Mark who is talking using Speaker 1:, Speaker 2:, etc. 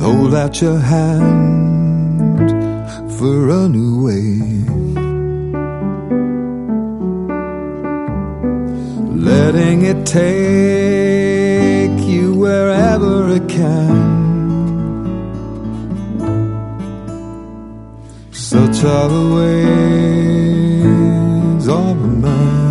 Speaker 1: hold out your hand for a new way. Letting it take you wherever it can. Such are the ways of a man.